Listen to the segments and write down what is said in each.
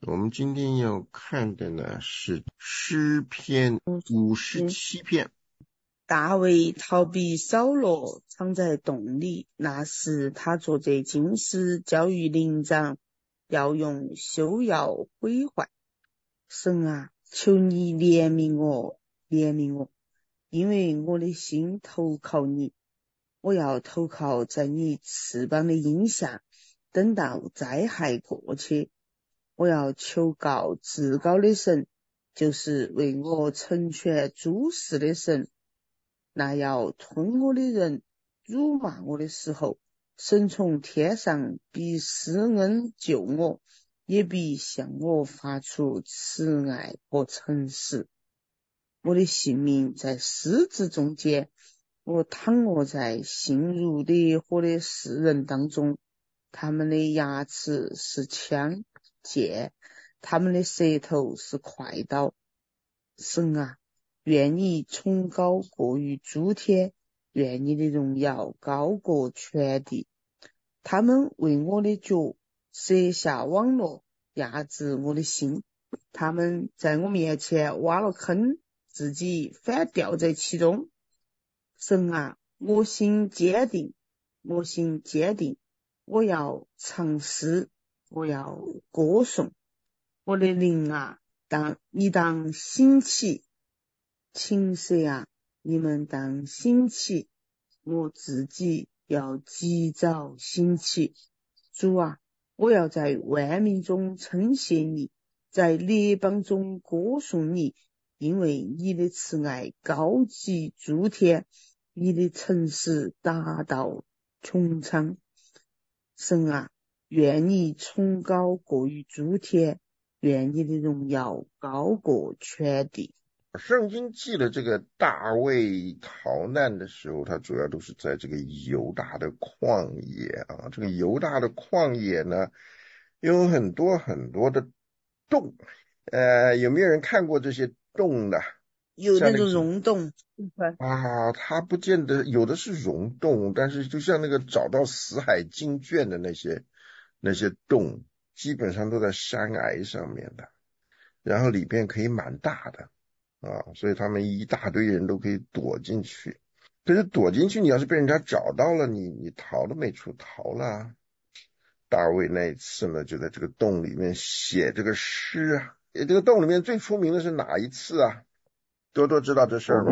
我们今天要看的呢是诗篇57篇。 大卫逃避扫罗，藏在洞里。那时他坐在京师，教育灵长，要用修要毁坏。神啊，求你怜悯我，怜悯我，因为我的心投靠你。我要投靠在你翅膀的荫下，等到灾害过去。我要求告至高的神，就是为我成全诸事的神。那要吞我的人辱骂我的时候，神从天上必施恩救我，也必向我发出慈爱和诚实。我的性命在狮子中间，我躺卧在性如烈火的世人当中，他们的牙齿是枪剑，他们的舌头是快刀。神啊，愿你崇高过于诸天，愿你的荣耀高过全地。他们为我的脚设下网络，压制我的心。他们在我面前挖了坑，自己反掉在其中。神啊，我心坚定，我心坚定，我要唱诗，我要歌颂。我的灵啊，你当兴起，琴瑟啊，你们当兴起，我自己要及早兴起。主啊，我要在万民中称谢你，在列邦中歌颂你，因为你的慈爱高及诸天，你的诚实达到穹苍。神啊，愿你崇高过于诸天，愿你的荣耀高过全地。 圣经记了这个大卫逃难的时候，他主要都是在这个犹大的旷野啊。这个犹大的旷野呢，有很多很多的洞。有没有人看过这些洞的？ 有那种溶洞啊，它不见得，有的是溶洞，但是就像那个找到死海经卷的那些洞，基本上都在山崖上面的，然后里边可以蛮大的啊，所以他们一大堆人都可以躲进去。可是躲进去，你要是被人家找到了，你逃都没处逃了啊。大卫那一次呢，就在这个洞里面写这个诗啊。这个洞里面最出名的是哪一次啊？多多知道这事儿吗？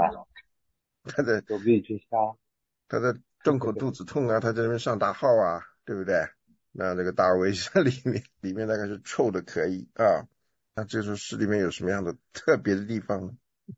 他在洞口肚子痛啊，他在那边上大号啊，对不对？那这个大卫在里面大概是臭的可以啊。那这首诗里面有什么样的特别的地方呢？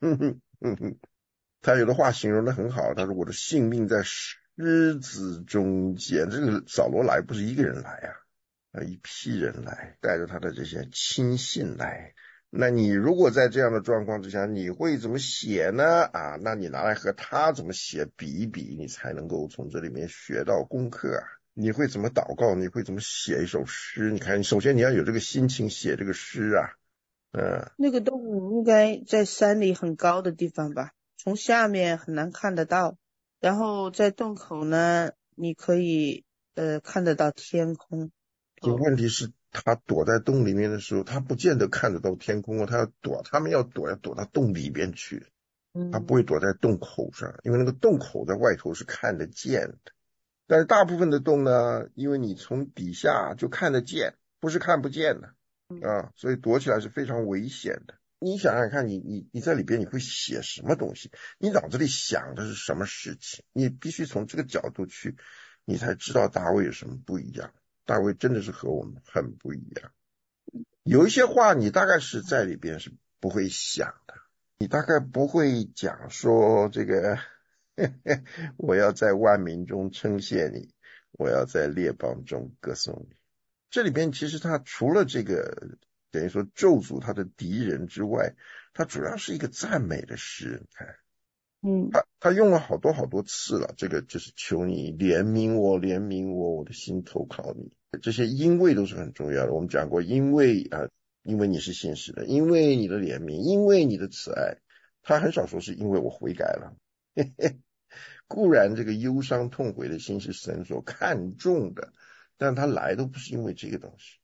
他有的话形容的很好，他说我的性命在狮子中间。这个扫罗来不是一个人来啊，一批人来，带着他的这些亲信来。那你如果在这样的状况之下，你会怎么写呢？啊，那你拿来和他怎么写比一比，你才能够从这里面学到功课啊。你会怎么祷告？你会怎么写一首诗？你看，首先你要有这个心情写这个诗啊。 那个洞应该在山里很高的地方吧，从下面很难看得到。然后在洞口呢，你可以看得到天空。 问题是他躲在洞里面的时候，他不见得看得到天空哦，他们要躲到洞里边去，他不会躲在洞口上，因为那个洞口在外头是看得见的。但是大部分的洞呢，因为你从底下就看得见，不是看不见的啊，所以躲起来是非常危险的。你想想看，你在里边你会写什么东西？你脑子里想的是什么事情？你必须从这个角度去，你才知道大卫有什么不一样。大卫真的是和我们很不一样。有一些话你大概是在里边是不会想的，你大概不会讲说这个我要在万民中称谢你，我要在列邦中歌颂你。这里边其实他除了这个等于说咒诅他的敌人之外，他主要是一个赞美的诗。你看他用了好多好多次了，这个就是求你怜悯我，怜悯我，我的心投靠你。这些因为都是很重要的。我们讲过，因为你是信实的，因为你的怜悯，因为你的慈爱。他很少说是因为我悔改了。固然这个忧伤痛悔的心是神所看重的，但他来都不是因为这个东西，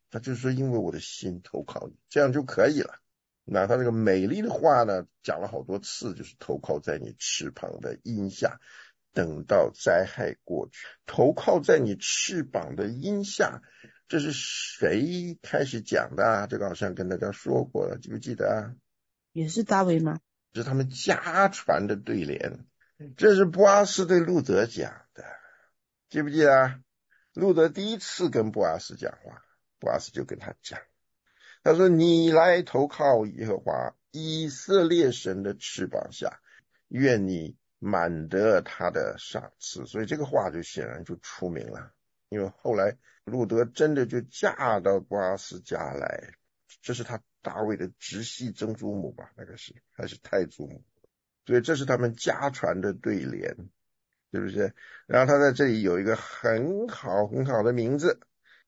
他就是说因为我的心投靠你，这样就可以了。那他这个美丽的话呢，讲了好多次，就是投靠在你翅膀的荫下，等到灾害过去。投靠在你翅膀的荫下，这是谁开始讲的啊？这个好像跟大家说过了，记不记得啊？ 也是大卫吗？ 这是他们家传的对联，这是波阿斯对路德讲的，记不记得啊？路德第一次跟波阿斯讲话，波阿斯就跟他讲，他说你来投靠耶和华以色列神的翅膀下，愿你满得他的赏赐。所以这个话就显然就出名了，因为后来路德真的就嫁到波阿斯家来，这是他大卫的直系曾祖母吧，那个是还是太祖母，所以这是他们家传的对联，是不是？然后他在这里有一个很好很好的名字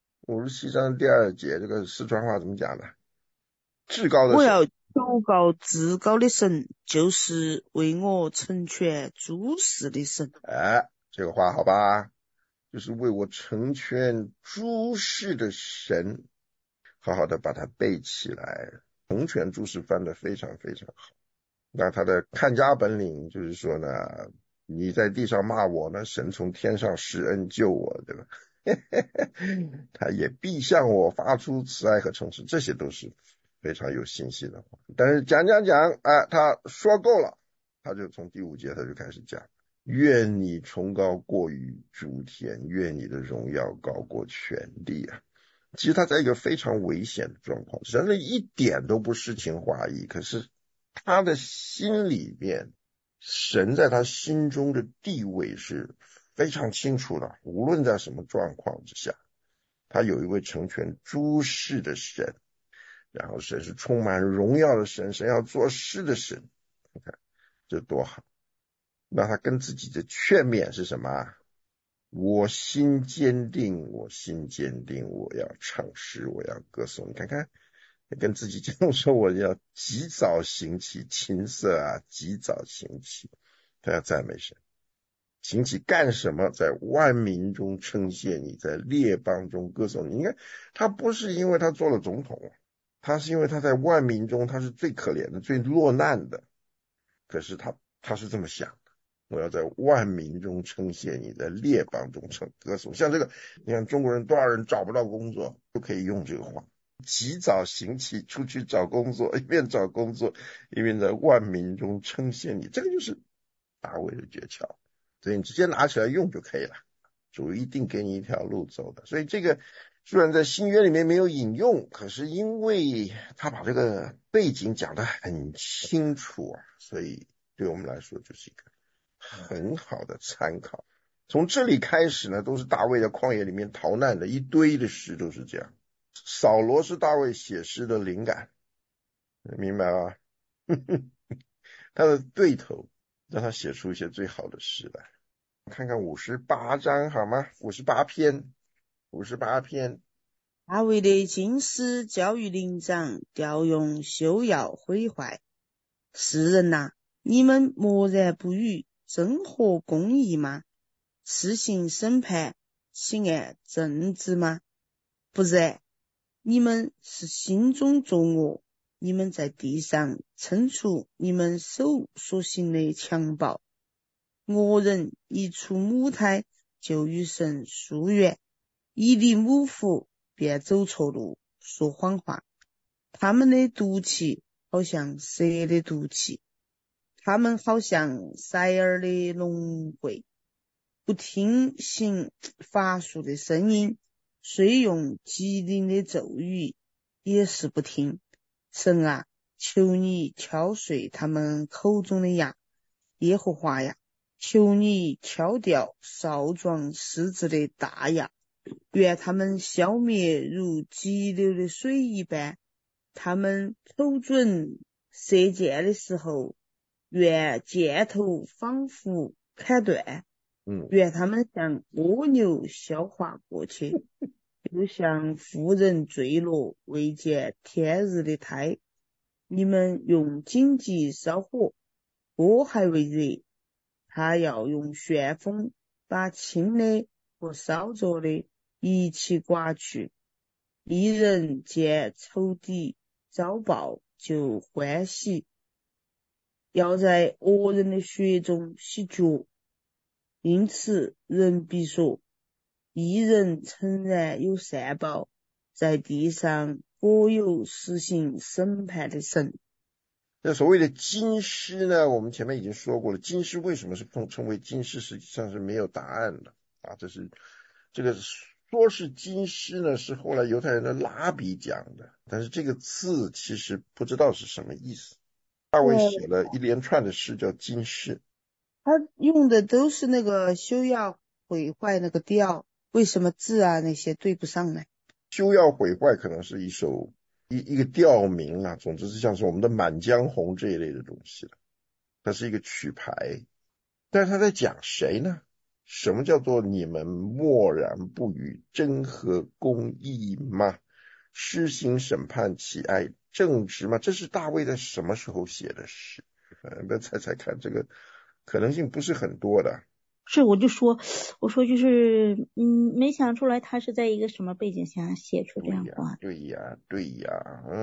，57章第2节，这个四川话怎么讲的？至高的神。 我要求告至高的神，就是为我成全诸事的神。 这个话好吧，就是为我成全诸事的神，好好的把它背起来。成全诸事翻得非常非常好。那他的看家本领就是说呢，你在地上骂我呢，神从天上施恩救我，对吧？他也必向我发出慈爱和诚实，这些都是非常有信心的话。但是讲，他说够了，他就从第5节他就开始讲，愿你崇高过于诸天，愿你的荣耀高过全地啊。其实他在一个非常危险的状况，人类一点都不诗情画意，可是他的心里面，神在他心中的地位是非常清楚的，无论在什么状况之下，他有一位成全诸事的神，然后神是充满荣耀的神，神要做事的神，你看这多好。那他跟自己的劝勉是什么？我心坚定，我心坚定，我要唱诗，我要歌颂。你看看，跟自己讲说，我要及早行起，琴瑟啊，及早行起，他要赞美神。行起干什么？在万民中称谢你，在列邦中歌颂你。你看，他不是因为他做了总统，他是因为他在万民中他是最可怜的、最落难的。可是他是这么想。我要在万民中称谢你，在列邦中称歌颂。像这个，你看中国人多少人找不到工作，都可以用这个话，及早行起，出去找工作，一边找工作，一边在万民中称谢你。这个就是大卫的诀窍，所以你直接拿起来用就可以了。主一定给你一条路走的。所以这个虽然在新约里面没有引用，可是因为他把这个背景讲得很清楚啊，所以对我们来说就是一个很好的参考。从这里开始呢，都是大卫在旷野里面逃难的一堆的诗都是这样。扫罗是大卫写诗的灵感，明白吗？他的对头让他写出一些最好的诗来。看看58章好吗？58篇，58篇。 大卫的经师教育灵长，调用修要毁坏。世人哪，你们默然不语，真合公义吗？施行审判，岂按正直吗？不然，你们是心中作恶，你们在地上惩处你们手所行的强暴。恶人一出母胎，就与神疏远，一离母腹，便走错路，说谎话。他们的毒气好像蛇的毒气，他们好像塞尔的龙龟，不听行法术的声音，虽用极灵的咒语，也是不听。神啊，求你敲碎他们口中的牙，耶和华呀，求你敲掉少壮狮子的大牙，愿他们消灭如急流的水一般。他们瞅准射箭的时候，愿箭头仿佛砍断，愿他们像蜗牛消化过去，又像妇人坠落未见天日的胎。你们用荆棘烧火，火还未热，他要用旋风把轻的和烧着的一起刮去。 一人见仇敌遭报，就欢喜，要在恶人的血中洗脚。因此人必说，一人诚然有善报，在地上果有实行审判的神。 那所谓的金狮呢，我们前面已经说过了，金狮为什么是称为金狮，实际上是没有答案的啊。这个说是金狮呢，是后来犹太人的拉比讲的，但是这个字其实不知道是什么意思。大卫写了一连串的诗叫金狮， 他用的都是那个修要毁坏那个调，为什么字啊那些对不上呢？ 休要毁坏可能是一个调名啊，总之是像是我们的《满江红》这一类的东西了，它是一个曲牌。但是他在讲谁呢？什么叫做你们默然不语，真合公义吗？施行审判，岂爱正直吗？这是大卫在什么时候写的诗？那猜猜看，这个可能性不是很多的。 是，我说就是，没想出来他是在一个什么背景下写出这样话。 对呀，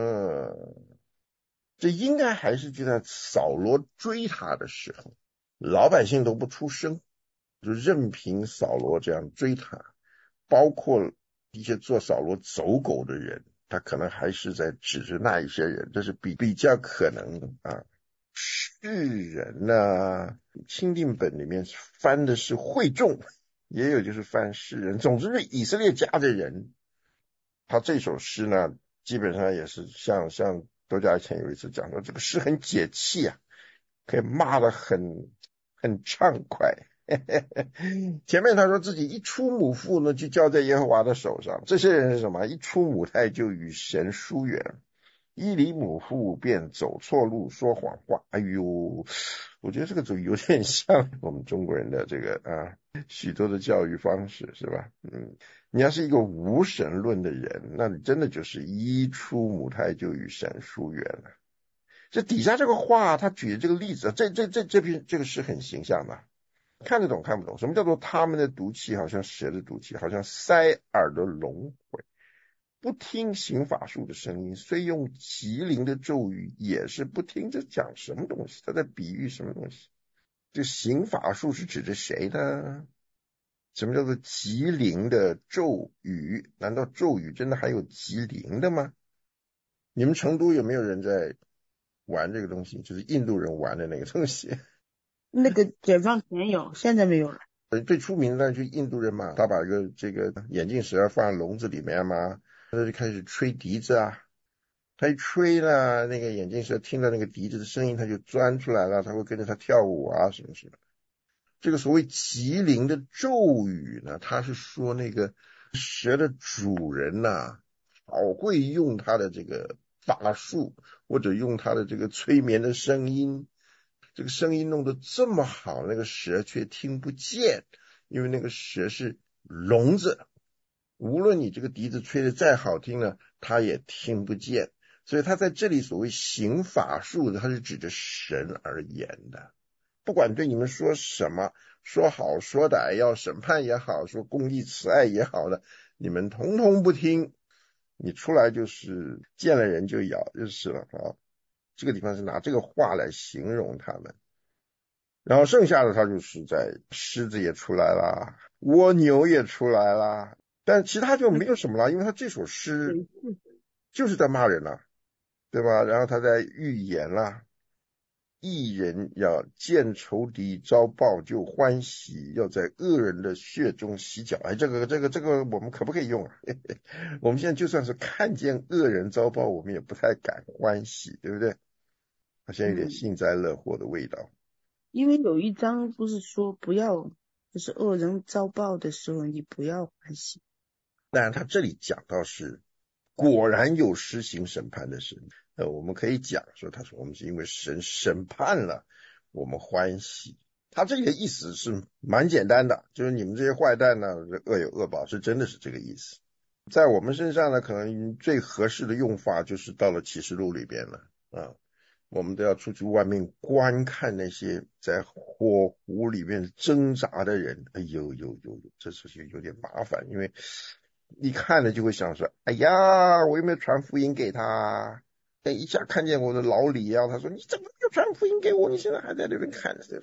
这应该还是就在扫罗追他的时候，老百姓都不出声，就任凭扫罗这样追他，包括一些做扫罗走狗的人，他可能还是在指着那一些人，这是比较可能的啊。世人呢，钦定本里面翻的是会众，也有就是翻世人，总之是以色列家的人。他这首诗呢，基本上也是像周家以前有一次讲说，这个诗很解气啊，可以骂得很畅快。前面他说自己一出母腹呢，就交在耶和华的手上。这些人是什么？一出母胎就与神疏远，一离母腹便走错路，说谎话。哎呦，我觉得这个就有点像我们中国人的这个许多的教育方式，是吧？你要是一个无神论的人，那你真的就是一出母胎就与神疏远了。这底下这个话，他举的这个例子，这个是很形象的，看得懂看不懂？什么叫做他们的毒气好像蛇的毒气，好像塞耳的龙回，不听行法术的声音，虽用极灵的咒语，也是不听。这讲什么东西？他在比喻什么东西？这行法术是指着谁呢？什么叫做极灵的咒语？难道咒语真的还有极灵的吗？你们成都有没有人在玩这个东西？就是印度人玩的那个东西。 那个解放前有，现在没有了。 最出名的就是印度人嘛，他把这个眼镜蛇放在笼子里面嘛，他就开始吹笛子啊。他一吹呢，那个眼镜蛇听到那个笛子的声音，他就钻出来了，他会跟着他跳舞啊，什么什么。这个所谓吉灵的咒语呢，他是说那个蛇的主人呐，好会用他的这个法术，或者用他的这个催眠的声音，这个声音弄得这么好，那个蛇却听不见，因为那个蛇是聋子，无论你这个笛子吹得再好听呢，它也听不见。所以他在这里所谓行法术的，他是指着神而言的。不管对你们说什么，说好说歹，要审判也好，说公义慈爱也好的，你们统统不听，你出来就是见了人就咬就是了啊。这个地方是拿这个话来形容他们，然后剩下的他就是在狮子也出来了，蜗牛也出来了，但其他就没有什么了，因为他这首诗就是在骂人了，对吧？然后他在预言了。义人要见仇敌遭报就欢喜，要在恶人的血中洗脚。哎，这个我们可不可以用啊？我们现在就算是看见恶人遭报，我们也不太敢欢喜，对不对？好像有点幸灾乐祸的味道。 因为有一章不是说不要，就是恶人遭报的时候，你不要欢喜。 但他这里讲到是果然有施行审判的神，我们可以讲说，他说我们是因为神审判了，我们欢喜。他这里的意思是蛮简单的，就是你们这些坏蛋呢，恶有恶报，是真的是这个意思。在我们身上呢，可能最合适的用法就是到了启示录里边了啊，我们都要出去外面观看那些在火湖里面挣扎的人。哎呦，这是有点麻烦，因为一看了就会想说，哎呀，我有没有传福音给他？哎，一下看见我的老李啊，他说你怎么没有传福音给我？你现在还在那边看着。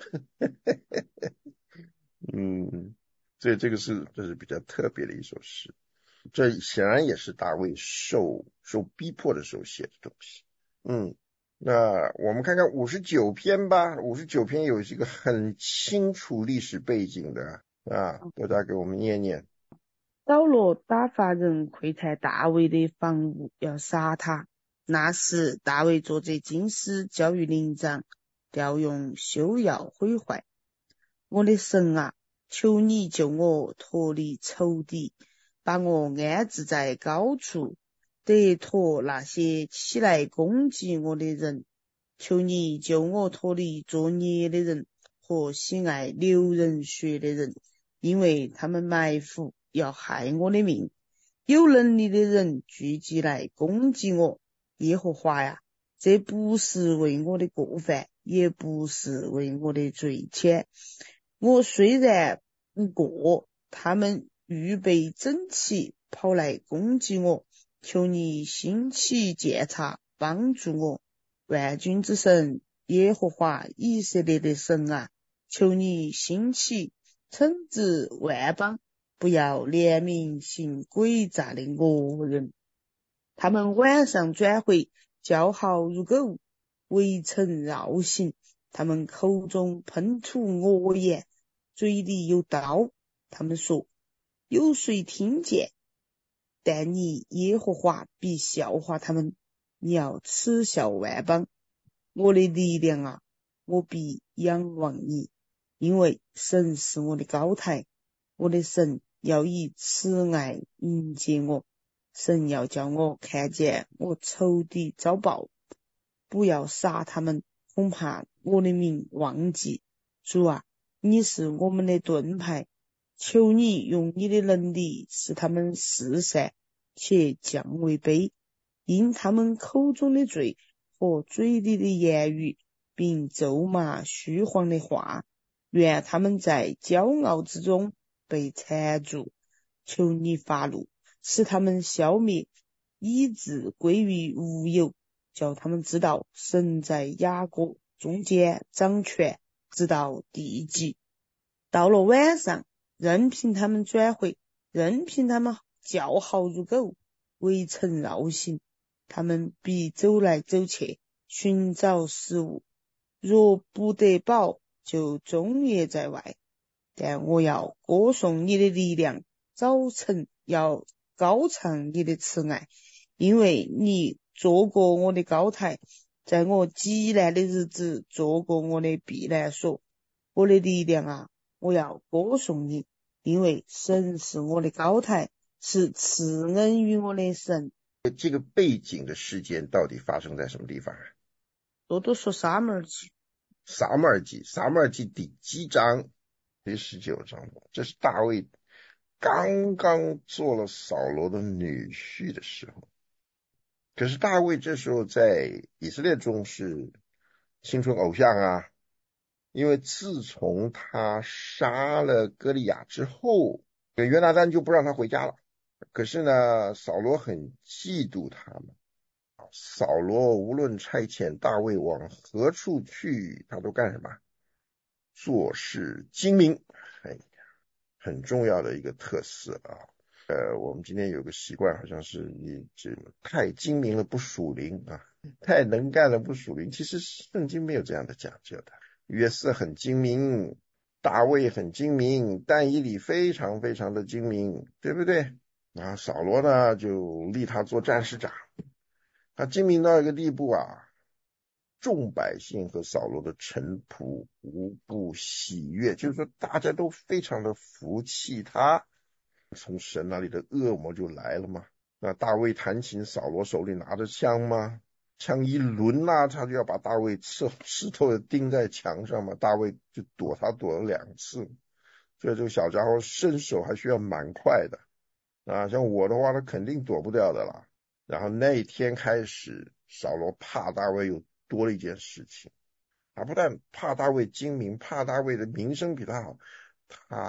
嗯，所以这是比较特别的一首诗。这显然也是大卫受逼迫的时候写的东西。那我们看看59篇吧。59篇有一个很清楚历史背景的啊，大家给我们念念。 扫罗打发人窥探大卫的房屋，要杀他。那时大卫坐着金狮，交于灵长，调用修要毁坏。我的神啊，求你救我脱离仇敌，把我安置在高处，得脱那些起来攻击我的人。求你救我脱离作孽的人和喜爱流人血的人，因为他们埋伏要害我的命。有能力的人聚集来攻击我。耶和华呀，这不是为我的过犯，也不是为我的罪愆。我虽然不过，他们预备整齐跑来攻击我。求你兴起鉴察，帮助我。万军之神耶和华以色列的神啊，求你兴起惩治万邦，不要怜悯行诡诈的恶人。他们晚上转回，叫好如狗，围城绕行。他们口中喷吐恶言，嘴里有刀。他们说，有谁听见？但你耶和华必笑话他们，你要耻笑万邦。我的力量啊，我必仰望你，因为神是我的高台。我的神要以慈爱迎接我，神要叫我看见我仇敌遭报，不要杀他们，恐怕我的名忘记。主啊，你是我们的盾牌，求你用你的能力使他们四散，且降为卑，因他们口中的罪和嘴里的言语，并咒骂虚谎的话，愿他们在骄傲之中被缠住。求你发怒，使他们消灭，以致归于无有，叫他们知道神在雅各中间掌权，直到地极。到了晚上，任凭他们转回，任凭他们叫好如狗，围城绕行。他们必走来走去，寻找食物，若不得饱，就终夜在外。但我要歌颂你的力量，早晨要高唱你的慈爱，因为你做过我的高台，在我极难的日子做过我的避难所。我的力量啊，我要歌颂你，因为神是我的高台，是赐恩于我的神。 这个背景的事件到底发生在什么地方啊？ 多多说撒母耳记。 撒母耳记第几章？第19章。这是大卫刚刚做了扫罗的女婿的时候。可是大卫这时候在以色列中是青春偶像啊，因为自从他杀了歌利亚之后，约拿单就不让他回家了。可是呢，扫罗很嫉妒他们。扫罗无论差遣大卫往何处去，他都干什么？做事精明。很重要的一个特色啊。我们今天有个习惯，好像是你这太精明了不属灵啊，太能干了不属灵。其实圣经没有这样的讲究的。约瑟很精明，大卫很精明，但以理非常非常的精明，对不对？然后扫罗呢，就立他做战士长。他精明到一个地步啊，众百姓和扫罗的臣仆无不喜悦，就是说大家都非常的服气他。从神那里的恶魔就来了嘛。那大卫弹琴，扫罗手里拿着枪嘛，枪一抡啊，他就要把大卫石头的钉在墙上嘛。大卫就躲了2次，所以这个小家伙身手还需要蛮快的啊。像我的话，他肯定躲不掉的啦。然后那一天开始，扫罗怕大卫又多了一件事情，他不但怕大卫精明，怕大卫的名声比他好，他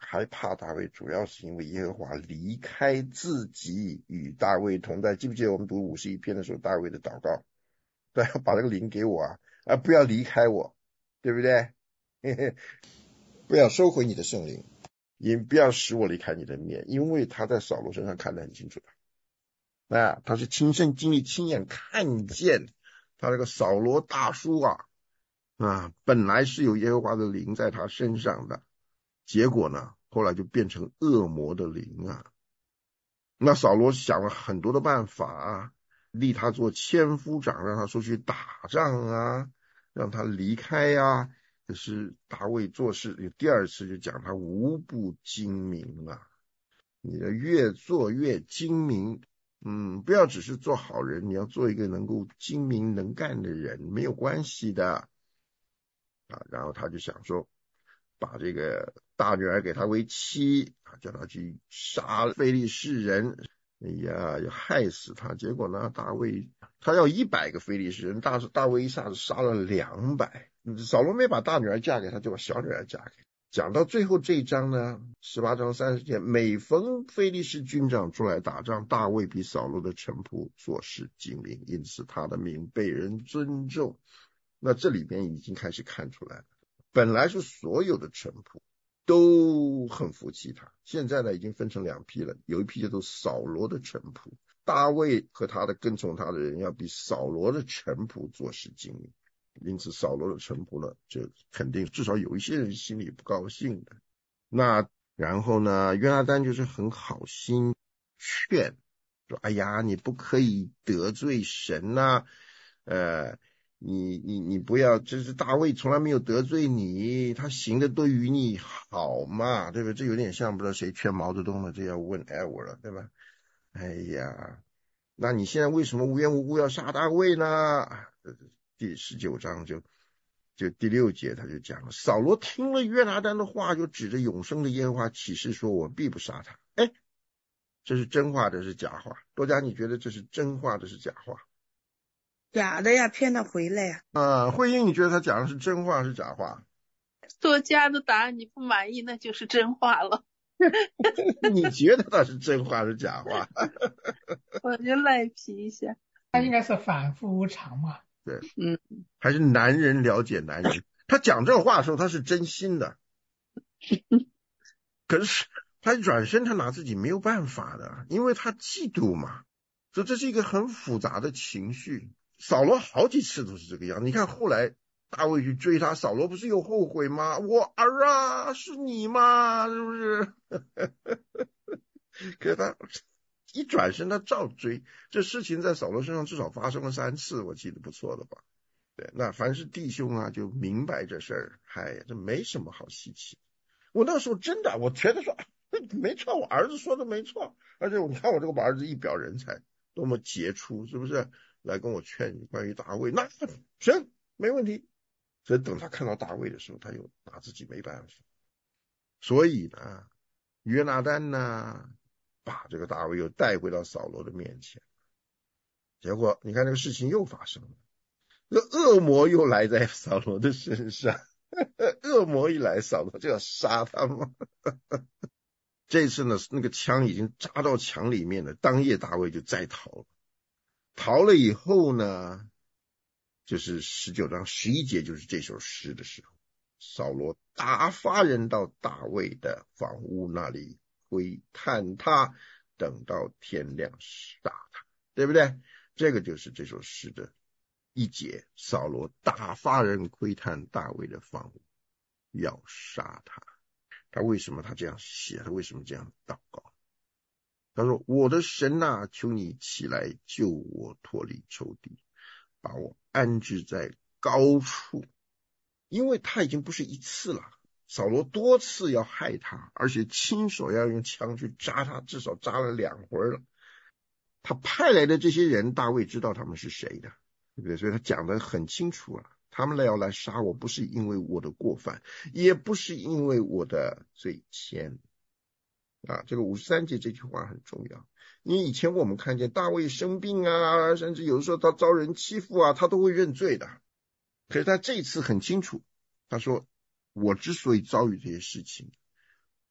害怕大卫，主要是因为耶和华离开自己与大卫同在。记不记得我们读51篇的时候，大卫的祷告，对，把这个灵给我不要离开我，对不对？不要收回你的圣灵，也不要使我离开你的面，因为他在扫罗身上看得很清楚的，他是亲身经历、亲眼看见他这个扫罗大叔本来是有耶和华的灵在他身上的，结果呢，后来就变成恶魔的灵那扫罗想了很多的办法立他做千夫长，让他出去打仗让他离开可是大卫做事第二次就讲他无不精明你的越做越精明，不要只是做好人，你要做一个能够精明能干的人，没有关系的然后他就想说，把这个大女儿给他为妻叫他去杀非利士人，要害死他。结果呢，大卫他要100个非利士人，大卫一下子杀了200。扫罗没把大女儿嫁给他，就把小女儿嫁给他。讲到最后这一章呢，18章30节，每逢非利士军长出来打仗，大卫比扫罗的臣仆做事精明，因此他的名被人尊重。那这里边已经开始看出来了，本来是所有的臣仆都很服气他，现在呢已经分成2批了，有一批叫做扫罗的臣仆，大卫和他的跟从他的人要比扫罗的臣仆做事精明，因此扫罗的臣仆呢就肯定至少有一些人心里不高兴的。那然后呢，约拿单就是很好心劝说，哎呀，你不可以得罪神你不要，这是大卫从来没有得罪你，他行的都与你好嘛，对吧？这有点像不知道谁劝毛泽东了，这要问艾我了，对吧？哎呀，那你现在为什么无缘无故要杀大卫呢？第19章就第6节他就讲了，扫罗听了约拿单的话，就指着永生的耶和华起誓说，我必不杀他。这是真话，这是假话？多加你觉得这是真话，这是假话？ 假的呀，骗他回来呀。 慧英，你觉得他讲的是真话是假话？ 作家的答案你不满意，那就是真话了。 你觉得他是真话是假话？ 我就赖皮一下。 他应该是反复无常嘛。 对，还是男人了解男人。他讲这话的时候他是真心的，可是他一转身他拿自己没有办法的，因为他嫉妒嘛，所以这是一个很复杂的情绪。扫罗好几次都是这个样，你看后来大卫去追他，扫罗不是有后悔吗？我儿是你吗？是不是？可是他一转身他照追，这事情在扫罗身上至少发生了3次，我记得不错的吧？对，那凡是弟兄就明白这事儿，这没什么好稀奇。我那时候真的我觉得说没错，我儿子说的没错，而且你看我这个儿子一表人才，多么杰出，是不是？来跟我劝你关于大卫，那行没问题。所以等他看到大卫的时候，他又拿自己没办法。所以呢，约拿单呢把这个大卫又带回到扫罗的面前，结果你看这个事情又发生了，这恶魔又来在扫罗的身上，恶魔一来，扫罗就要杀他嘛。这次呢，那个枪已经扎到墙里面了，当夜大卫就再逃了以后呢，就是19章11节，就是这首诗的时候，扫罗打发人到大卫的房屋那里窥探他，等到天亮杀他，对不对？这个就是这首诗的1节，扫罗打发人窥探大卫的房屋，要杀他。他为什么他这样写？他为什么这样祷告？他说，我的神求你起来救我脱离仇敌，把我安置在高处。因为他已经不是1次了，扫罗多次要害他，而且亲手要用枪去扎他，至少扎了2回了。他派来的这些人，大卫知道他们是谁的，对不对？所以他讲得很清楚他们要来杀我，不是因为我的过犯，也不是因为我的罪愆这个53节这句话很重要。因为以前我们看见大卫生病甚至有的时候他遭人欺负他都会认罪的。可是他这一次很清楚，他说我之所以遭遇这些事情，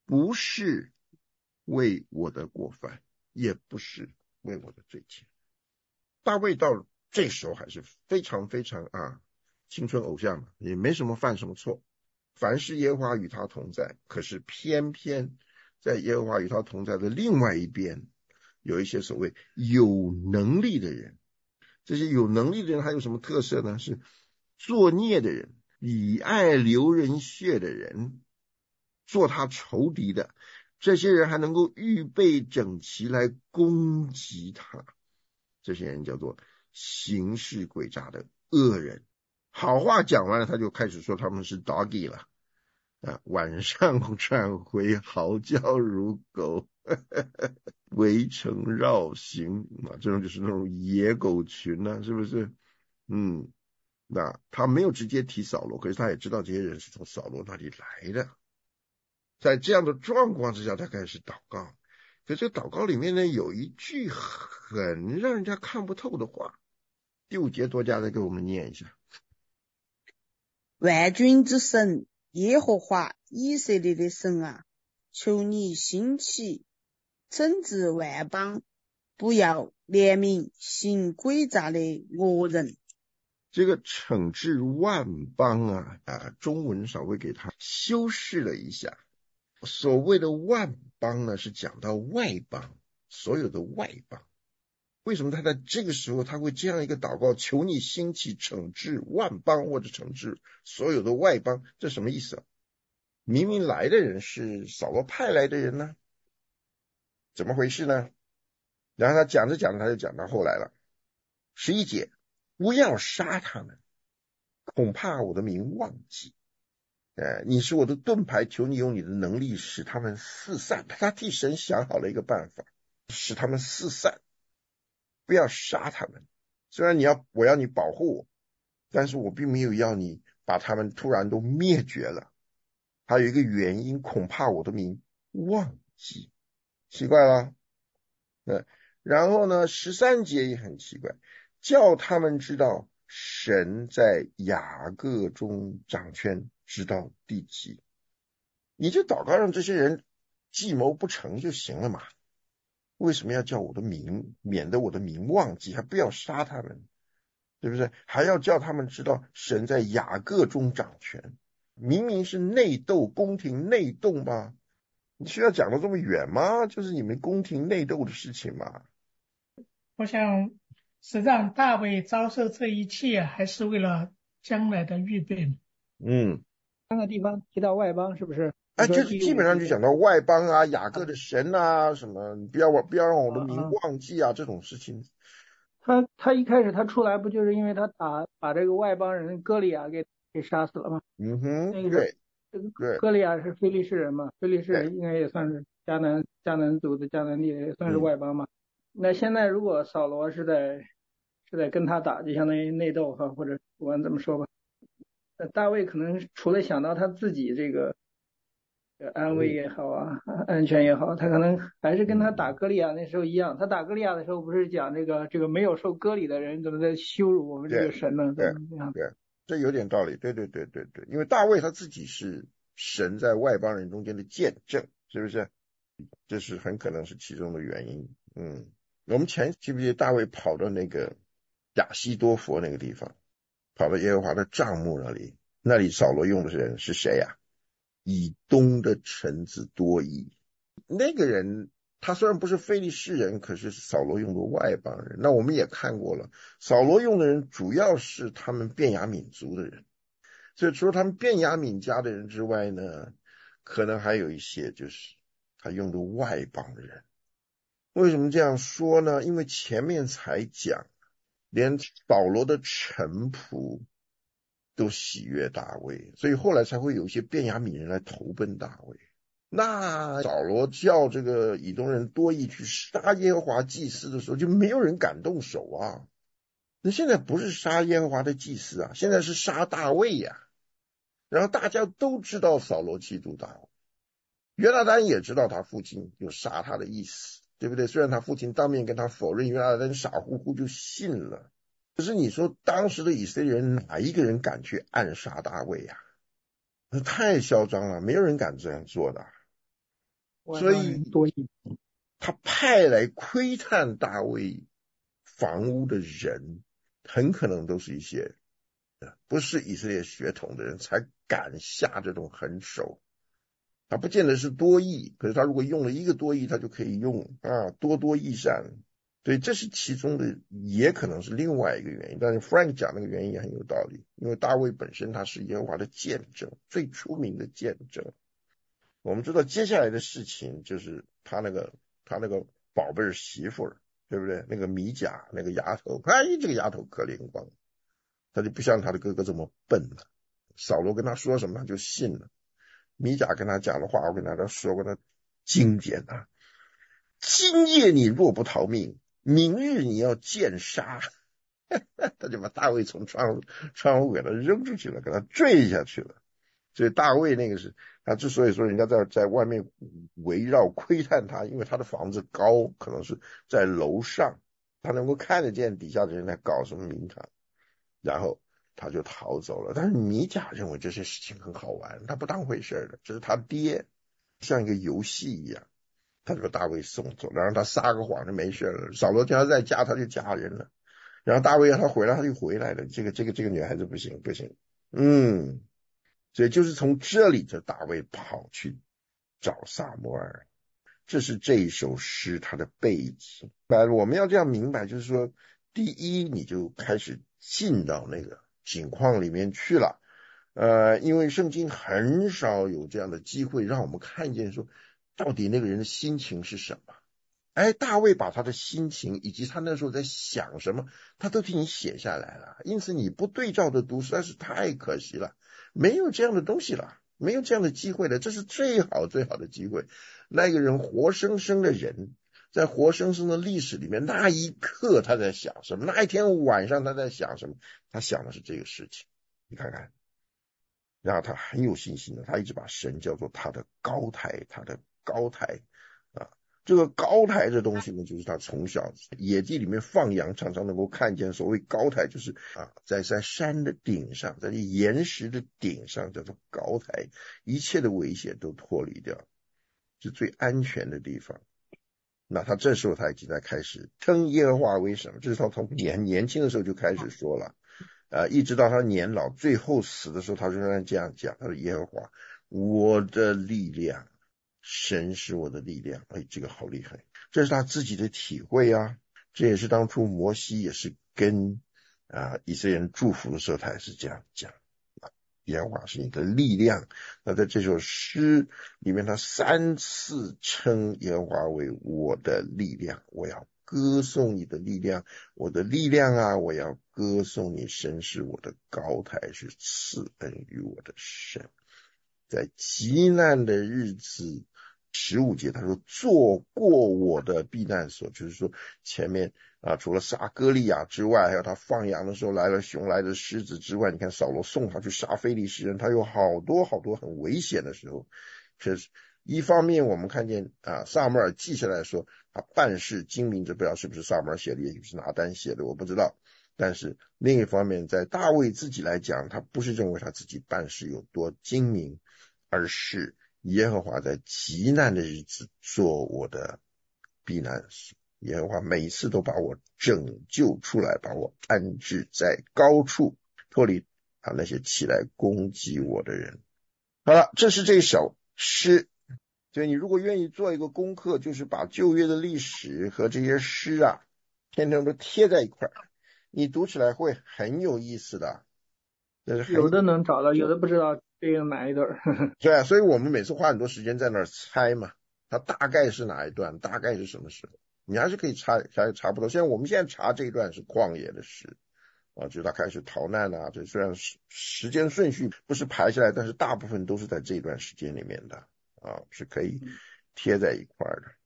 不是为我的过犯，也不是为我的罪愆。大卫到这时候还是非常非常青春偶像嘛，也没什么犯什么错，凡是耶和华与他同在。可是偏偏在耶和华与他同在的另外一边，有一些所谓有能力的人。这些有能力的人还有什么特色呢？是作孽的人，以爱流人血的人，做他仇敌的，这些人还能够预备整齐来攻击他。这些人叫做行事诡诈的恶人。好话讲完了，他就开始说他们是 doggy 了晚上转回嚎叫如狗围城绕行这种就是那种野狗群是不是？那他没有直接提扫罗，可是他也知道这些人是从扫罗那里来的。在这样的状况之下，他开始祷告。可是祷告里面呢，有一句很让人家看不透的话。第5节多加再给我们念一下。 万军之神耶和华以色列的神啊，求你兴起惩治万邦，不要怜悯行诡诈的恶人。 这个惩治万邦中文稍微给他修饰了一下。所谓的万邦呢，是讲到外邦，所有的外邦。为什么他在这个时候他会这样一个祷告，求你兴起惩治万邦，或者惩治所有的外邦？这什么意思明明来的人是扫罗派来的人呢，怎么回事呢？然后他讲着讲着，他就讲到后来了。11节，不要杀他们，恐怕我的名忘记。你是我的盾牌，求你用你的能力使他们四散。他替神想好了一个办法，使他们四散，不要杀他们。虽然我要你保护我，但是我并没有要你把他们突然都灭绝了。还有一个原因，恐怕我的名忘记。奇怪了。然后呢13节也很奇怪，叫他们知道神在雅各中掌权，直到地极。你就祷告让这些人计谋不成就行了嘛？为什么要叫我的名，免得我的名忘记？还不要杀他们，对不对？还要叫他们知道神在雅各中掌权。明明是内斗，宫廷内斗吗？你需要讲到这么远吗？就是你们宫廷内斗的事情嘛。 我想实际上大卫遭受这一切还是为了将来的预备。 3个地方提到外邦，是不是？ 就是基本上就讲到外邦雅各的神什么，不要让我的名忘记这种事情。 他一开始他出来不就是因为他把这个外邦人歌利亚给杀死了吗？ 对， 歌利亚是非利士人嘛，非利士人应该也算是迦南族的迦南地，也算是外邦嘛。那现在如果扫罗是在跟他打，就相当于内斗或者不管怎么说吧，大卫可能除了想到他自己这个安危也好安全也好，他可能还是跟他打歌利亚那时候一样。他打歌利亚的时候不是讲这个没有受割礼的人怎么在羞辱我们这个神呢？ 对，这有点道理。对，因为大卫他自己是神在外邦人中间的见证，是不是？这是很可能是其中的原因。我们记不记得大卫跑到那个亚西多佛那个地方，跑到耶和华的帐幕那里扫罗用的人是谁以东的臣子多益。那个人他虽然不是非利士人，可是扫罗用的外邦人。那我们也看过了，扫罗用的人主要是他们便雅悯族的人，所以除了他们便雅悯家的人之外呢，可能还有一些就是他用的外邦人。为什么这样说呢？因为前面才讲，连扫罗的臣仆都喜悦大卫，所以后来才会有一些便雅悯人来投奔大卫。那扫罗叫这个以东人多益去杀耶和华祭司的时候，就没有人敢动手那现在不是杀耶和华的祭司现在是杀大卫然后大家都知道扫罗嫉妒大卫，约拿单也知道他父亲有杀他的意思，对不对？虽然他父亲当面跟他否认，约拿单傻乎乎就信了。可是你说当时的以色列人哪一个人敢去暗杀大卫那太嚣张了，没有人敢这样做的。 所以多益。 他派来窥探大卫房屋的人，很可能都是一些不是以色列血统的人才敢下这种狠手。他不见得是多益，可是他如果用了一个多益，他就可以用多益善。所以这是其中的，也可能是另外一个原因。但是 Frank 讲那个原因也很有道理，因为大卫本身他是耶和华的见证，最出名的见证。我们知道接下来的事情就是他那个宝贝媳妇儿，对不对？那个米甲那个丫头，这个丫头可灵光，他就不像他的哥哥这么笨了。扫罗跟他说什么他就信了。米甲跟他讲的话，我跟他说过，他经典啊，今夜你若不逃命，明日你要见杀。他就把大卫从窗户给他扔出去了，给他坠下去了。所以大卫那个是他之所以说人家在外面围绕窥探他，因为他的房子高，可能是在楼上，他能够看得见底下的人在搞什么名堂，然后他就逃走了。但是米甲认为这些事情很好玩，他不当回事的，这是他爹，像一个游戏一样，他就把大卫送走了，让他撒个谎就没事了。扫罗叫他在家，他就嫁人了。然后大卫让他回来，他就回来了。这个女孩子不行。所以就是从这里，这大卫跑去找撒母耳。这是这一首诗它的背景。我们要这样明白，就是说，第一，你就开始进到那个景况里面去了。因为圣经很少有这样的机会让我们看见说，到底那个人的心情是什么。大卫把他的心情以及他那时候在想什么，他都替你写下来了。因此你不对照的读实在是太可惜了，没有这样的东西了，没有这样的机会了。这是最好的机会。那个人活生生的人，在活生生的历史里面，那一刻他在想什么，那一天晚上他在想什么，他想的是这个事情。你看看，然后他很有信心的，他一直把神叫做他的高台这个高台的东西呢，就是他从小野地里面放羊，常常能够看见。所谓高台就是在山的顶上，在岩石的顶上叫做高台，一切的危险都脱离掉，是最安全的地方。那他这时候他已经在开始称耶和华为什么，这是他从年轻的时候就开始说了，一直到他年老最后死的时候，他仍然这样讲，他说耶和华我的力量，神是我的力量。这个好厉害，这是他自己的体会啊。这也是当初摩西也是跟以色列人祝福的时候，他也是这样讲，耶和华是你的力量。那在这首诗里面，他3次称耶和华为我的力量，我要歌颂你的力量，我的力量啊，我要歌颂你。神是我的高台，是赐恩于我的神。在极难的日子，15节他说做过我的避难所，就是说前面除了杀歌利亚之外，还有他放羊的时候来了熊来了狮子之外，你看扫罗送他去杀非利士人，他有好多很危险的时候。可是一方面我们看见撒母耳记下来说他办事精明，这不知道是不是撒母耳写的，也许是拿单写的，我不知道。但是另一方面，在大卫自己来讲，他不是认为他自己办事有多精明，而是耶和华在极难的日子做我的避难所。耶和华每次都把我拯救出来，把我安置在高处，脱离那些起来攻击我的人。好了，这是这首诗。所以你如果愿意做一个功课，就是把旧约的历史和这些诗天天都贴在一块儿，你读起来会很有意思的。 有的能找到，有的不知道对应哪一段。 对所以我们每次花很多时间在那儿猜嘛，它大概是哪一段，大概是什么时候，你还是可以查不到。我们现在查这一段是旷野的诗就是他开始逃难这虽然时间顺序不是排下来，但是大部分都是在这一段时间里面的是可以贴在一块的。